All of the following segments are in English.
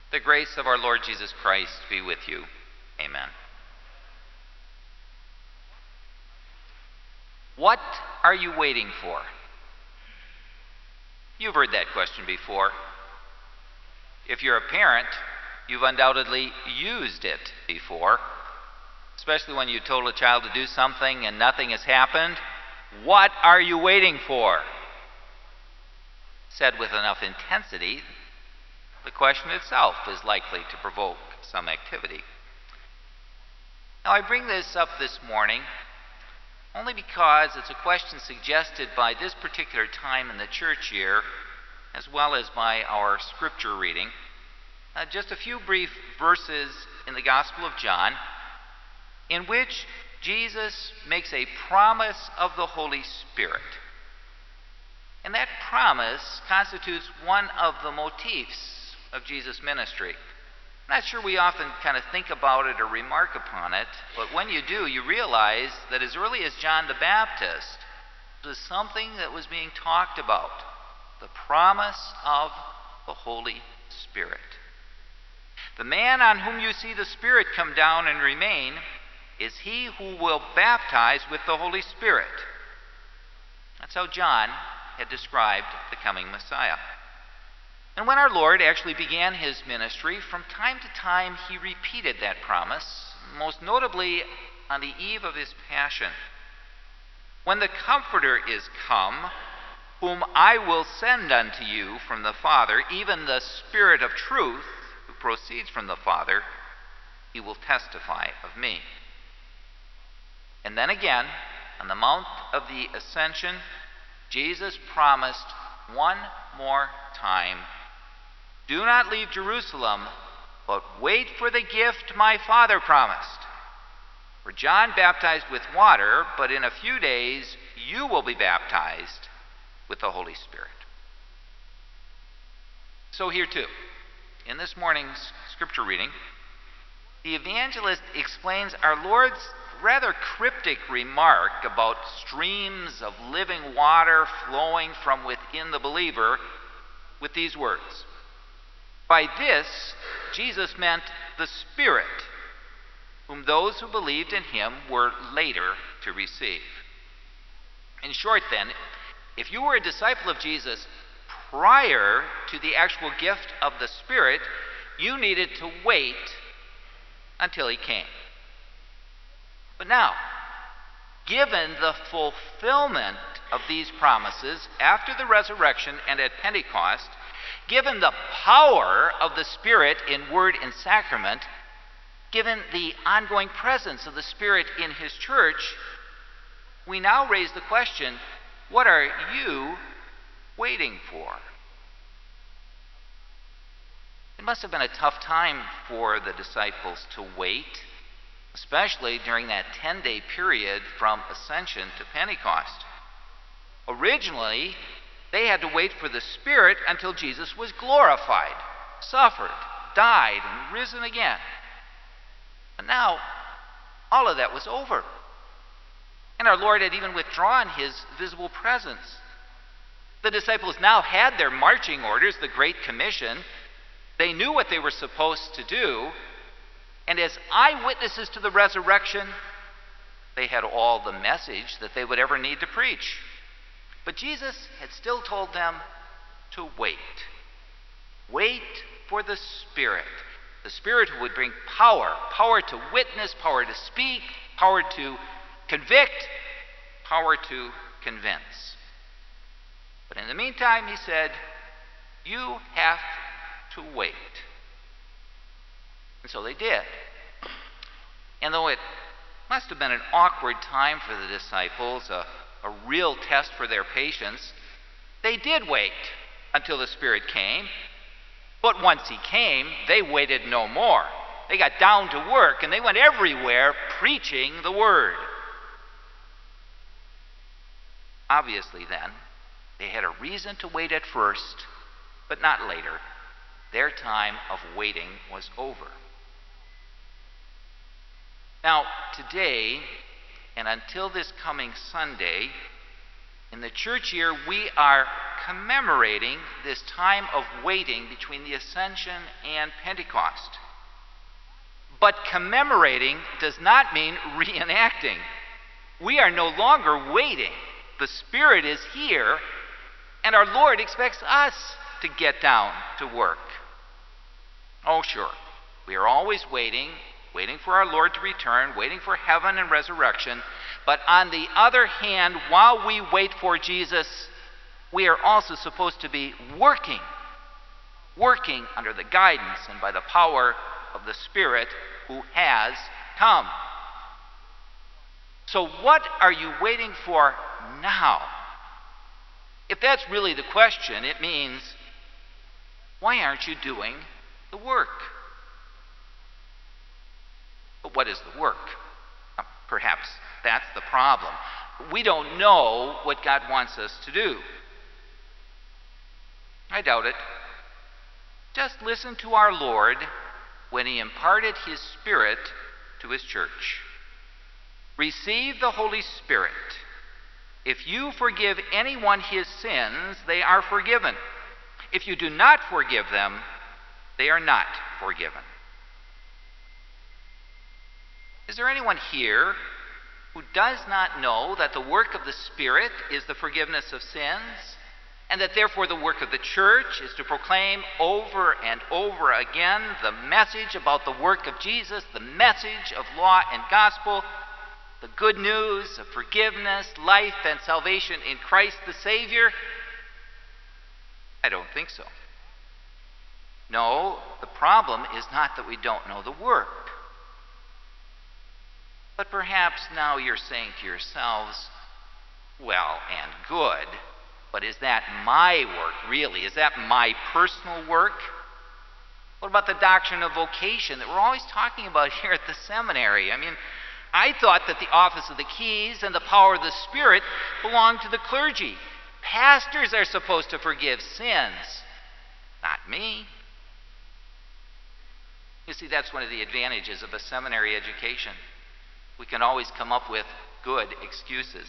The grace of our Lord Jesus Christ be with you. Amen. What are you waiting for? You've heard that question before. If you're a parent, you've undoubtedly used it before, especially when you told a child to do something and nothing has happened. What are you waiting for? Said with enough intensity, the question itself is likely to provoke some activity. Now, I bring this up this morning only because it's a question suggested by this particular time in the church year, as well as by our scripture reading. Just a few brief verses in the Gospel of John, in which Jesus makes a promise of the Holy Spirit. And that promise constitutes one of the motifs of Jesus' ministry. I'm not sure we often kind of think about it or remark upon it, but when you do, you realize that as early as John the Baptist, it was something that was being talked about, the promise of the Holy Spirit. The man on whom you see the Spirit come down and remain is he who will baptize with the Holy Spirit. That's how John had described the coming Messiah. And when our Lord actually began his ministry, from time to time he repeated that promise, most notably on the eve of his passion. When the Comforter is come, whom I will send unto you from the Father, even the Spirit of truth, who proceeds from the Father, he will testify of me. And then again, on the Mount of the Ascension, Jesus promised one more time, do not leave Jerusalem, but wait for the gift my Father promised. For John baptized with water, but in a few days you will be baptized with the Holy Spirit. So here too, in this morning's scripture reading, the evangelist explains our Lord's rather cryptic remark about streams of living water flowing from within the believer with these words. By this, Jesus meant the Spirit, whom those who believed in him were later to receive. In short, then, if you were a disciple of Jesus prior to the actual gift of the Spirit, you needed to wait until he came. But now, given the fulfillment of these promises after the resurrection and at Pentecost, given the power of the Spirit in word and sacrament, given the ongoing presence of the Spirit in his church, we now raise the question, what are you waiting for? It must have been a tough time for the disciples to wait, especially during that 10-day period from Ascension to Pentecost. Originally, they had to wait for the Spirit until Jesus was glorified, suffered, died, and risen again. But now, all of that was over. And our Lord had even withdrawn his visible presence. The disciples now had their marching orders, the Great Commission. They knew what they were supposed to do. And as eyewitnesses to the resurrection, they had all the message that they would ever need to preach. But Jesus had still told them to wait. Wait for the Spirit. The Spirit who would bring power. Power to witness, power to speak, power to convict, power to convince. But in the meantime, he said, you have to wait. And so they did. And though it must have been an awkward time for the disciples, a real test for their patience, they did wait until the Spirit came. But once he came, they waited no more. They got down to work and they went everywhere preaching the word. Obviously then, they had a reason to wait at first, but not later. Their time of waiting was over. Now, today, and until this coming Sunday, in the church year, we are commemorating this time of waiting between the Ascension and Pentecost. But commemorating does not mean reenacting. We are no longer waiting. The Spirit is here, and our Lord expects us to get down to work. Oh, sure, we are always waiting for our Lord to return, waiting for heaven and resurrection. But on the other hand, while we wait for Jesus, we are also supposed to be working under the guidance and by the power of the Spirit who has come. So what are you waiting for now? If that's really the question, it means, why aren't you doing the work? But what is the work? Perhaps that's the problem. We don't know what God wants us to do. I doubt it. Just listen to our Lord when he imparted his Spirit to his church. Receive the Holy Spirit. If you forgive anyone his sins, they are forgiven. If you do not forgive them, they are not forgiven. Is there anyone here who does not know that the work of the Spirit is the forgiveness of sins, and that therefore the work of the church is to proclaim over and over again the message about the work of Jesus, the message of law and gospel, the good news of forgiveness, life, and salvation in Christ the Savior? I don't think so. No, the problem is not that we don't know the work. But perhaps now you're saying to yourselves, well and good, but is that my work really? Is that my personal work? What about the doctrine of vocation that we're always talking about here at the seminary? I mean, I thought that the office of the keys and the power of the Spirit belonged to the clergy. Pastors are supposed to forgive sins, not me. You see, that's one of the advantages of a seminary education. We can always come up with good excuses.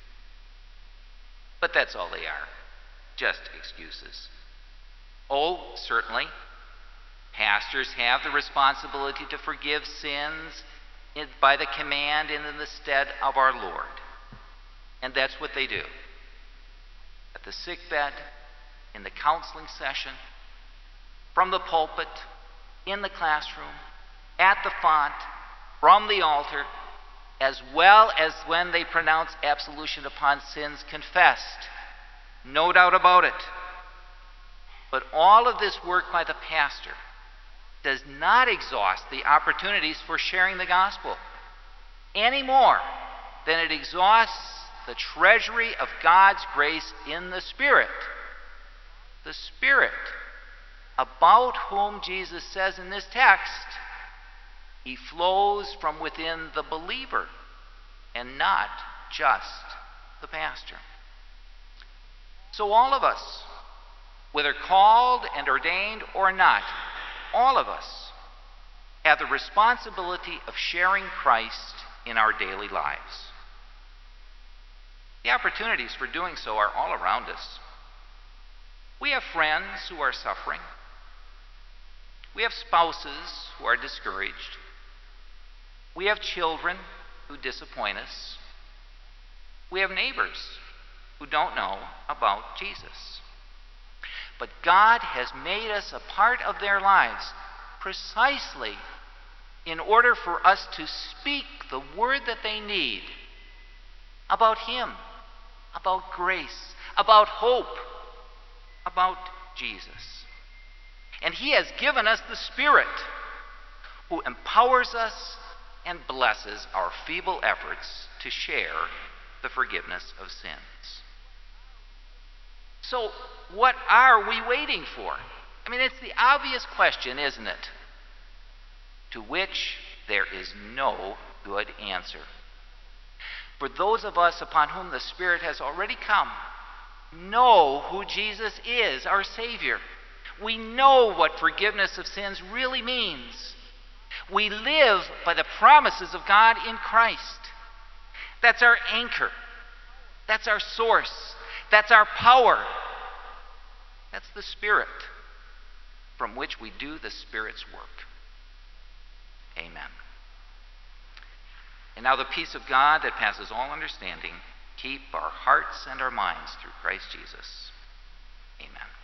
But that's all they are, just excuses. Oh, certainly, pastors have the responsibility to forgive sins by the command and in the stead of our Lord. And that's what they do. At the sickbed, in the counseling session, from the pulpit, in the classroom, at the font, from the altar, as well as when they pronounce absolution upon sins confessed. No doubt about it. But all of this work by the pastor does not exhaust the opportunities for sharing the gospel any more than it exhausts the treasury of God's grace in the Spirit. The Spirit, about whom Jesus says in this text, he flows from within the believer and not just the pastor. So all of us, whether called and ordained or not, all of us have the responsibility of sharing Christ in our daily lives. The opportunities for doing so are all around us. We have friends who are suffering. We have spouses who are discouraged. We have children who disappoint us. We have neighbors who don't know about Jesus. But God has made us a part of their lives precisely in order for us to speak the word that they need about Him, about grace, about hope, about Jesus. And He has given us the Spirit who empowers us and blesses our feeble efforts to share the forgiveness of sins. So, what are we waiting for? I mean, it's the obvious question, isn't it? To which there is no good answer. For those of us upon whom the Spirit has already come, know who Jesus is, our Savior. We know what forgiveness of sins really means. We live by the promises of God in Christ. That's our anchor. That's our source. That's our power. That's the Spirit from which we do the Spirit's work. Amen. And now the peace of God that passes all understanding, keep our hearts and our minds through Christ Jesus. Amen.